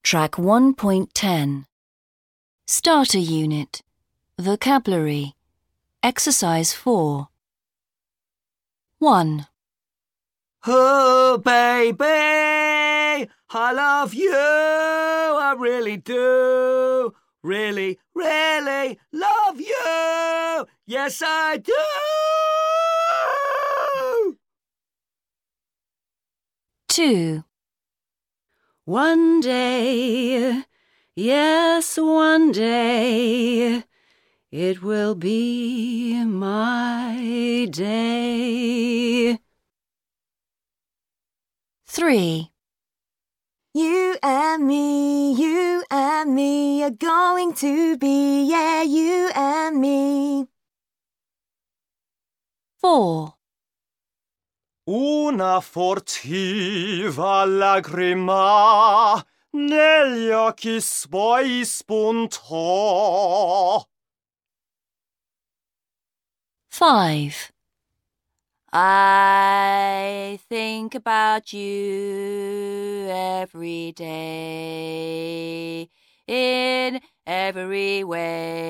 Track 1.10. Starter Unit. Vocabulary. Exercise 4. 1. Oh, baby, I love you, I really do. Really, really love you. Yes, I do. 2. One day, yes, one day, it will be my day. 3. You and me are going to be, yeah, you and me. 4. Una furtiva lagrima negli occhi suoi spuntò. 5. I think about you every day, in every way.